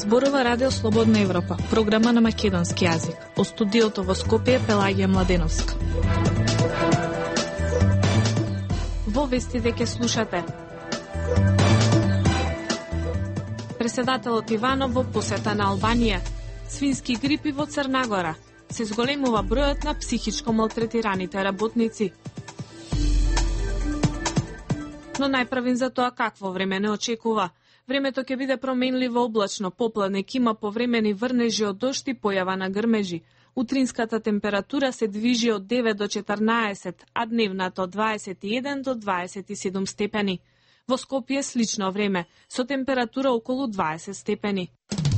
Зборува Радио Слободна Европа, програма на македонски јазик. Од студиото во Скопје Пелагија Младеновска. Во вестите ќе слушате: Преседателот Иванов во посета на Албанија, свински грипи во Црнагора, се зголемува бројот на психичко малтретираните работници. Но најправин за тоа какво време не очекува. Времето ќе биде променливо облачно, попладнек има повремени врнежи од дожд и појава на грмежи. Утринската температура се движи од 9 до 14, а дневната од 21 до 27 степени. Во Скопје слично време, со температура околу 20 степени.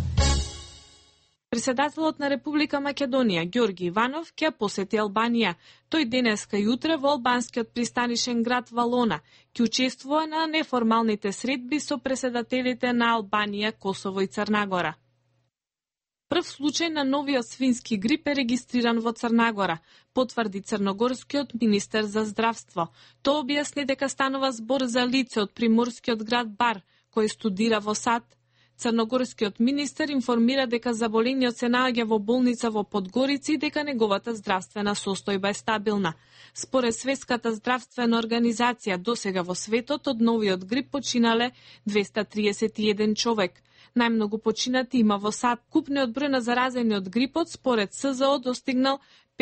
Преседателот на Република Македонија, Ѓорги Иванов, ќе посети Албанија. Тој денеска и утре во албанскиот пристанишен град Валона ќе учествува на неформалните средби со преседателите на Албанија, Косово и Црнагора. Прв случај на новиот свински грип е регистриран во Црнагора, потврди црногорскиот министер за здравство. Тоа објасни дека станува збор за лице од приморскиот град Бар, кој студира во САД. Црногорскиот министер информира дека заболениот се наоѓа во болница во Подгорица и дека неговата здравствена состојба е стабилна. Според Светската здравствена организација, досега во светот од новиот грип починале 231 човек. Најмногу починати има во САД. Купниот број на заразени од грипот според СЗО достигнал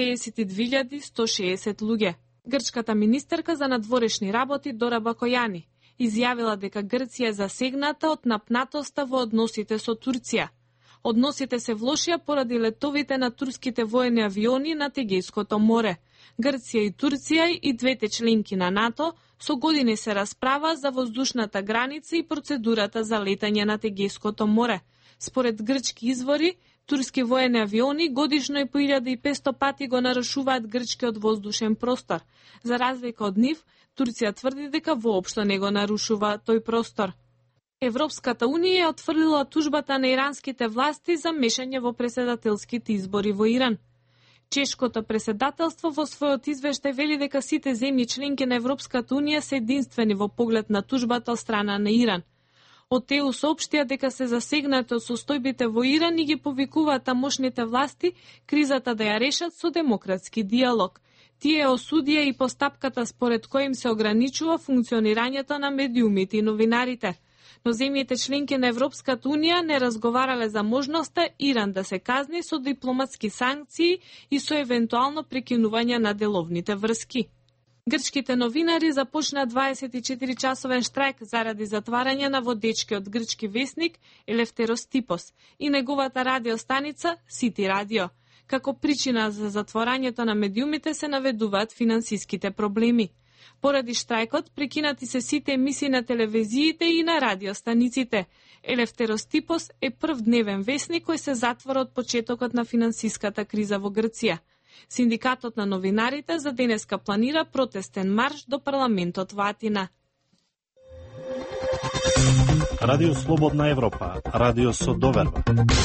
52.160 луѓе. Грчката министерка за надворешни работи Дора Бакојани изјавила дека Грција е засегната од напнатоста во односите со Турција. Односите се влошија поради летовите на турските воени авиони на Егејското море. Грција и Турција и двете членки на НАТО со години се расправа за воздушната граница и процедурата за летање на Егејското море. Според грчки извори, турски воени авиони годишно и по 1500 пати го нарушуваат грчкиот воздушен простор. За разлика од нив, Турција тврди дека воопшто не го нарушува тој простор. Европската унија е отфрлила тужбата на иранските власти за мешање во преседателските избори во Иран. Чешкото преседателство во својот извештај вели дека сите земји членки на Европската унија се единствени во поглед на тужбата од страна на Иран. Од ЕУ соопштија дека се засегнати од состојбите во Иран и ги повикуваат тамошните власти кризата да ја решат со демократски диалог. Тие осудија и постапката според која им се ограничува функционирањето на медиумите и новинарите. Но земјите членки на Европската унија не разговарале за можноста Иран да се казни со дипломатски санкции и со евентуално прекинување на деловните врски. Грчките новинари започна 24-часовен штрајк заради затварање на водечкиот грчки весник Елефтерос Типос и неговата радиостаница Сити Радио. Како причина за затворањето на медиумите се наведуваат финансиските проблеми. Поради штрајкот прекинати се сите емисии на телевизиите и на радиостаниците. Елефтерос Типос е прв дневен весник кој се затвора од почетокот на финансиската криза во Грција. Синдикатот на новинарите за денеска планира протестен марш до парламентот во Атина. Радио Слободна Европа, радио со доверба.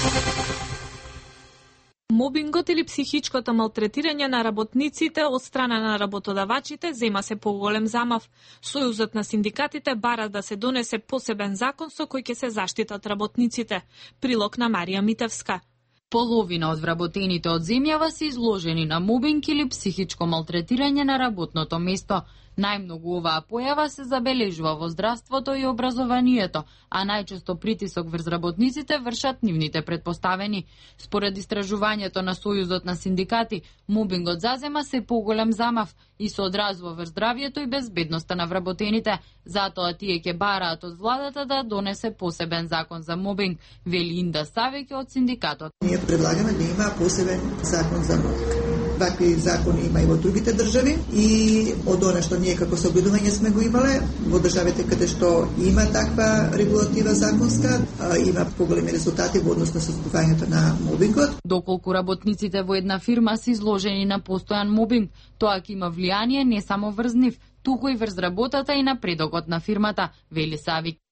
Мобингот или психичкото малтретирање на работниците од страна на работодавачите зема се поголем замав. Сојузот на синдикатите бара да се донесе посебен закон со кој ќе се заштитат работниците. Прилог на Марија Митевска. Половина од вработените од земјава се изложени на мобинг или психичко малтретирање на работното место. Најмногу оваа појава се забележува во здравството и образованието, а најчесто притисок врз работниците вршат нивните претпоставени. Според истражувањето на Сојузот на синдикати, мобингот зазема се поголем замав и се одразува врз здравјето и безбедноста на вработените. Затоа тие ќе бараат од владата да донесе посебен закон за мобинг, вели Инда Савеќе од синдикатот. Ние предлагаме да има посебен закон за мобинг. Вакви закони има и во другите држави и од она што ние како сообидување сме го имале во државите каде што има таква регулатива законска, има поголеми резултати во однос на создавањето на мобингот. Доколку работниците во една фирма се изложени на постојан мобинг, тоа ќе има влијание не само врз нив, туку и врз работата и напредокот на фирмата, вели Савик.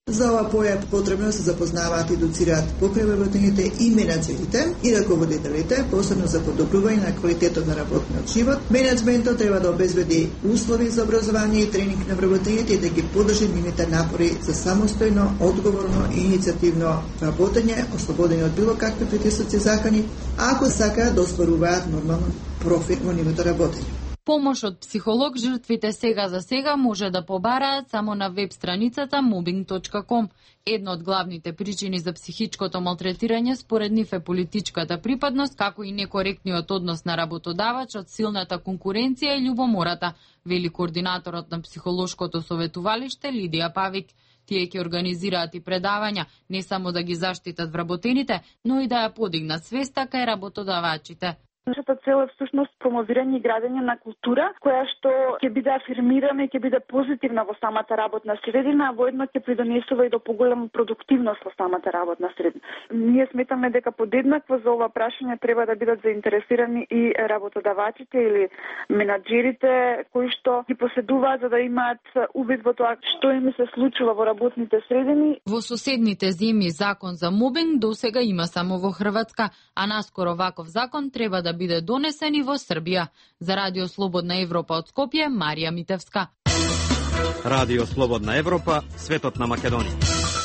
За ова појава потребно да се запознаваат и educираат покрај вработените и менаџерите и раководителите, посебно за подобрување на квалитетот на работниот живот. Менеджментот треба да обезбеди услови за образование и тренинг на вработените и да ги поддржи нивните напори за самостојно, одговорно и иницијативно работење, ослободени од било какви притисоци и закани, ако сакаат да остваруваат нормално профит во нивното работење. Помош од психолог жртвите сега за сега може да побараат само на веб страницата mobbing.com. Една од главните причини за психичкото малтретирање според нив е политичката припадност, како и некоректниот однос на работодавачот, силната конкуренција и љубомората, вели координаторот на психолошкото советувалиште Лидија Павик. Тие ќе организираат и предавања, не само да ги заштитат вработените, но и да ја подигнат свеста кај работодавачите. Нашата цел е всушност промовирање и градење на култура, која што ќе биде афирмирана и ќе биде позитивна во самата работна средина, а воедно ќе придонесува и до поголема продуктивност во самата работна средина. Ние сметаме дека подеднакво за ова прашање треба да бидат заинтересирани и работодавачите или менаџерите кои што ги поседуваат за да имаат увид во тоа што им се случува во работните средини. Во соседните земји закон за мобинг досега има само во Хрватска, а наскоро ваков закон треба да биде донесен и во Србија. За Радио Слободна Европа од Скопје, Марија Митевска. Радио Слободна Европа, светот на Македонија.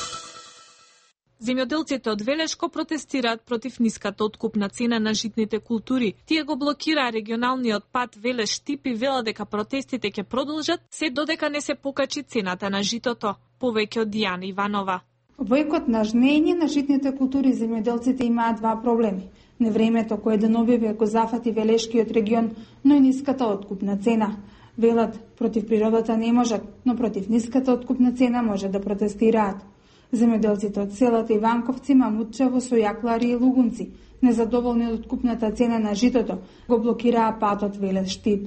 Земјоделците од Велешко протестираат против ниската откупна цена на житните култури. Тие го блокираа регионалниот пат Велеш-Штип и велат дека протестите ќе продолжат се додека не се покачи цената на житото. Повеќе од Дијана Иванова. Војкот на жнење на житните култури земјоделците имаат два проблеми. Невремето кое денобиве го зафати Велешкиот регион, но и ниската откупна цена. Велат, против природата не можат, но против ниската откупна цена може да протестираат. Земјоделците од селата Иванковци, Мамутчево, Сојаклари и Лугунци, незадоволни од откупната цена на житото, го блокираа патот Велеш-Штип.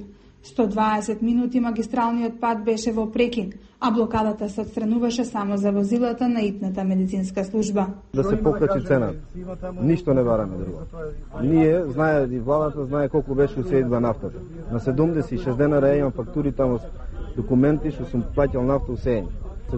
120 минути магистралниот пат беше во прекин, а блокадата се отстрануваше само за возилата на итната медицинска служба. Да се покачи цената. Ништо не бараме друго. Ние, знае и владата, знае колку беше усеидба нафтата. На 76 денара имам фактури таму документи што сум платил нафта усејање.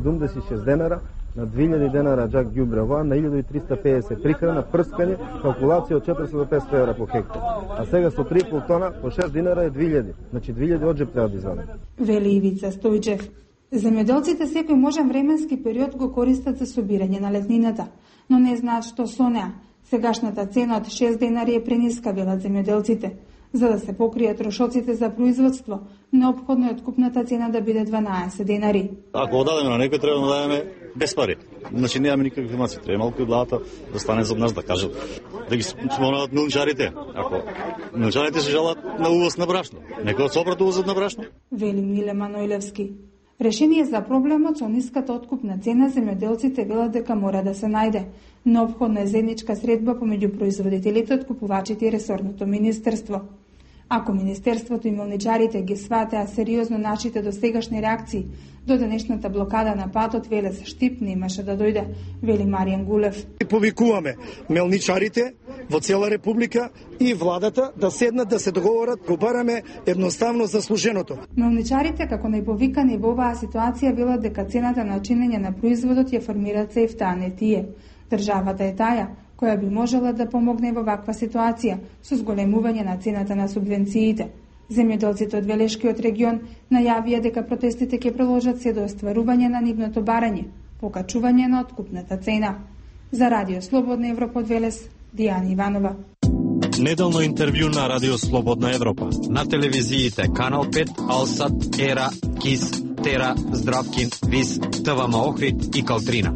76 денара, на 2000 денара джак ѓубрево, на 1350 прихрана, прскање, калкулација од 400 до 500 евра по хектар. А сега со 3,5 тона по 6 динара е 2000. Значи 2000 од джеб треба да извадим. Вели Ивица Стојчев. Земјоделците секој можен временски период го користат за собирање на летнината, но не знаат што со неа. Сегашната цена од 6 денари е прениска, велат земјоделците. За да се покријат трошоците за производство, неопходно е откупната цена да биде 12 денари. Ако одадеме на некој, треба да дадеме без пари. Значи немаме никакви информации. Треба малку и владата да стане за нас да кажат, да ги спомнат милничарите. Ако милничарите се жалат на увоз на брашно, нека од сопрат увозат на брашно. Вели Миле Маноилевски. Решение за проблемот со ниската откупна цена земјоделците велат дека мора да се најде. Неопходна е заедничка средба помеѓу производителите, откупувачите и ресорното министерство. Ако министерството и милничарите ги сватеа сериозно нашите досегашни реакции, до денешната блокада на патот Велес-Штип не имаше да дојде, вели Маријан Гулев. Повикуваме мелничарите во цела република и владата да седнат да се договорат, го бараме едноставно заслуженото. Мелничарите, како најповикани во оваа ситуација, велат дека цената на чинење на производот ја формираат ЦЕФТА, а не тие. Државата е таја која би можела да помогне во ваква ситуација со зголемување на цената на субвенциите. Земјоделците од Велешкиот регион најавија дека протестите ќе продолжат се до остварување на нивното барање, покачување на откупната цена. За Радио Слободна Европа од Велес, Дијана Иванова. Неделно интервју на Радио Слободна Европа. На телевизиите Канал 5, Алсат, Ера, Кис, Тера, Здравкин, Вис, ТВМ Охрид и Калтрина.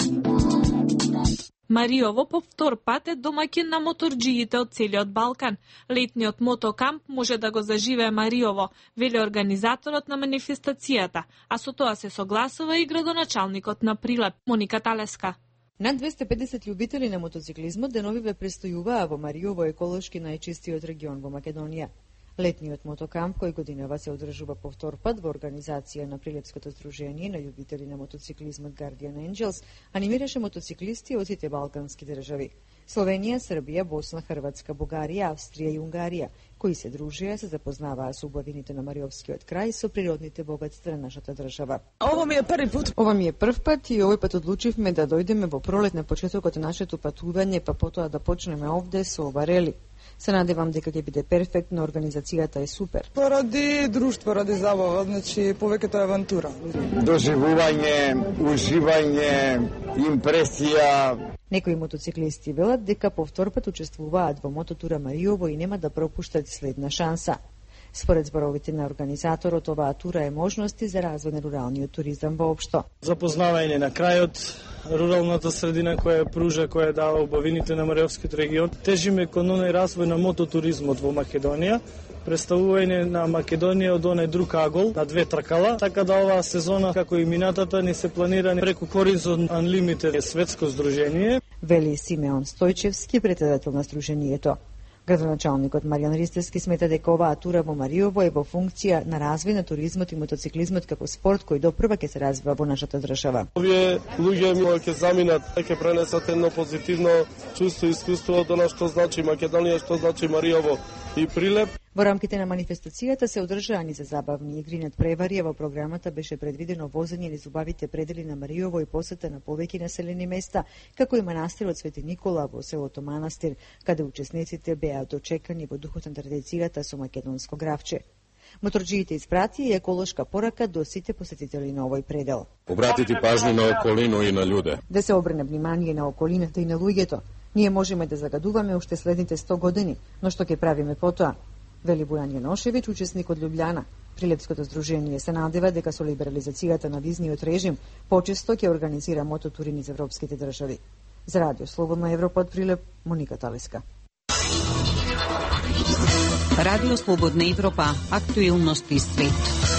Мариово по втор пат е домаќин на моторџиите од целиот Балкан. Летниот мотокамп може да го заживее Мариово, вели организаторот на манифестацијата, а со тоа се согласува и градоначалникот на Прилеп, Моника Талеска. Над 250 љубители на мотоциклизмот деновиве престојуваа во Мариово, еколошки најчистиот регион во Македонија. Летниот мотокамп, кој годинава се одржува по втор пат во организација на Прилепското здружение на љубители на мотоциклизмот Guardian Angels, анимираше мотоциклисти од сите балкански држави. Словенија, Србија, Босна, Хрватска, Бугарија, Австрија и Унгарија, кои се дружија, се запознаваа со убавините на Мариовскиот крај, со природните богатства на нашата држава. Ова ми е први пат. Ова ми е прв пат и овој пат одлучивме да дојдеме во пролет на почетокот на нашето патување, па потоа да почнеме овде со ова рели. Се надевам дека ќе биде перфектно, организацијата е супер. Ради друштво, ради забава, значи повеќето авантура. Доживување, уживање, импресија. Некои мотоциклисти велат дека повтор пат учествуваат во мототура Мариово и нема да пропуштат следна шанса. Според зборовите на организаторот, оваа тура е можности за развој на руралниот туризам воопшто. Запознавање на крајот, руралната средина која пружа, која дава убавините на Мариовскиот регион. Тежиме кон оној развој на мототуризмот во Македонија, представување на Македонија од онај друг агол на две тркала, така да оваа сезона, како и минатата, ни се планира преку Horizon Unlimited светско здружение. Вели Симеон Стојчевски, председател на здруженијето. Градоначалникот Маријан Ристевски смета дека оваа тура во Мариово е во функција на развој на туризмот и мотоциклизмот како спорт кој допрва ќе се развива во нашата држава. Овие луѓе ќе заминат, ќе пренесат едно позитивно чувство и искуство од она што значи Македонија, што значи Мариово и Прилеп. Во рамките на манифестацијата се одржаани за забавни игри над преварија. Во програмата беше предвидено возење низ убавите предели на Мариово и посета на повеќе населени места, како и манастирот Свети Никола во селото Манастир, каде учесниците беа дочекани во духот на традицијата со македонско гравче. Моторџиите испрати и еколошка порака до сите посетители на овој предел. Обратите пажњу на околину и на луѓе. Да се обрне внимание на околината и на луѓето. Ние можеме да загадуваме уште следните 100 години, но што ќе правиме потоа? Вели Бојан Јаношевиќ, учесник од Љубљана. Прилепското здружение се надева дека со либерализацијата на визниот режим почесто ќе организира мототури низ европските држави. За Радио Слободна Европа од Прилеп, Моника Талиска. Радио Слободна Европа, актуелности свет.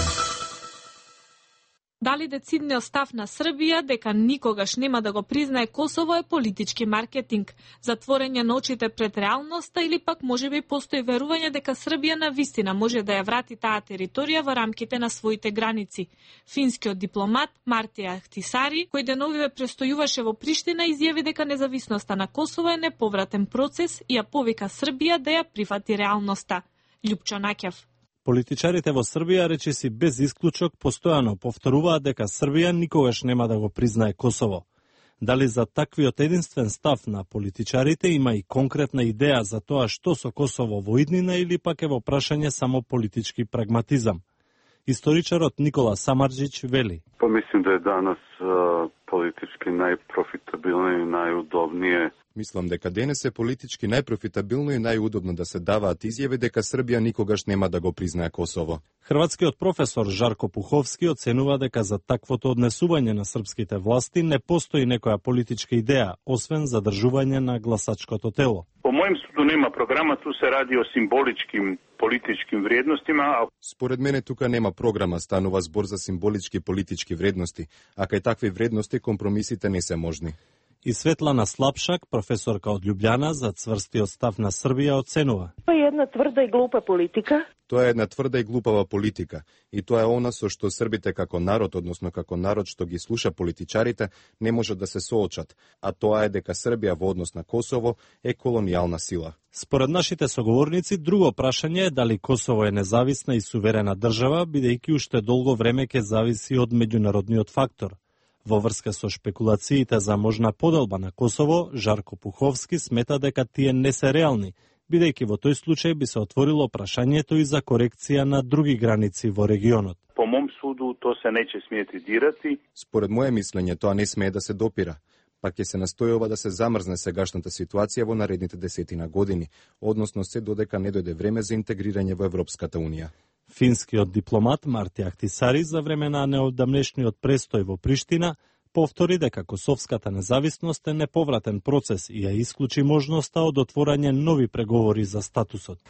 Дали децидниот став на Србија дека никогаш нема да го признае Косово е политички маркетинг, затворење на очите пред реалноста или пак можеби постои верување дека Србија на вистина може да ја врати таа територија во рамките на своите граници. Финскиот дипломат Мартија Ахтисари, кој деновиве престојуваше во Приштина, изјави дека независноста на Косово е неповратен процес и ја повика Србија да ја прифати реалноста. Љупчо Наќев. Политичарите во Србија речиси без исклучок постојано повторуваат дека Србија никогаш нема да го признае Косово. Дали за таквиот единствен став на политичарите има и конкретна идеја за тоа што со Косово во иднина или пак е во прашање само политички прагматизам? Историчарот Никола Самарџич вели. Мислим да е данас политички најпрофитабилно и најудобнije. Мислам дека денес е политички најпрофитабилно и најудобно да се даваат изјави дека Србија никогаш нема да го признае Косово. Хрватскиот професор Жарко Пуховски оценува дека за таквото однесување на српските власти не постои некоја политичка идеја, освен задржување на гласачкото тело. По моем суду нема програма, ту се ради о символичким политичким вредностима. Според мене тука нема програма, станува збор за символички политички вредности, а кај такви вредности компромисите не се можни. И Светлана Слапшак, професорка од Љубљана, за цврстиот став на Србија оценува. Тоа е една тврда и глупа политика. Тоа е една тврда и глупава политика. И тоа е она со што србите како народ, односно како народ што ги слуша политичарите, не можат да се соочат. А тоа е дека Србија во однос на Косово е колонијална сила. Според нашите соговорници, друго прашање е дали Косово е независна и суверена држава, бидејќи уште долго време ќе зависи од меѓународниот фактор. Во врска со шпекулациите за можна поделба на Косово, Жарко Пуховски смета дека тие не се реални, бидејќи во тој случај би се отворило прашањето и за корекција на други граници во регионот. По мом суду то се неќе смети дирати. Според моје мислење тоа не смее да се допира. Пак ќе се настојува да се замрзне сегашната ситуација во наредните 10 години, односно се додека не дојде време за интегрирање во Европската унија. Финскиот дипломат Мартија Ахтисари за време на неодамнешниот престој во Приштина повтори дека косовската независност е неповратен процес и ја исклучи можноста од отворање нови преговори за статусот.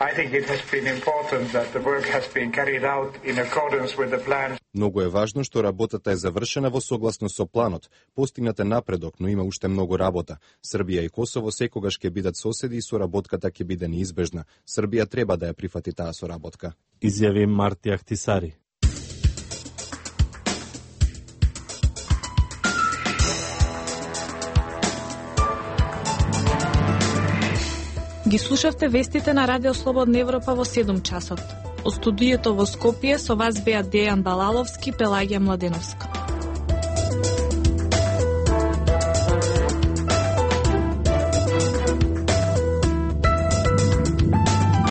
Многу е важно што работата е завршена во согласно со планот. Постигнат е напредок, но има уште многу работа. Србија и Косово секогаш ќе бидат соседи и соработката ќе биде неизбежна. Србија треба да ја прифати таа соработка, изјави Мартија Ахтисари. Ги слушавте вестите на Радио Слободна Европа во 7 часот. Од студиото во Скопје со вас беа Дејан Балаловски, Пелагија Младеновска.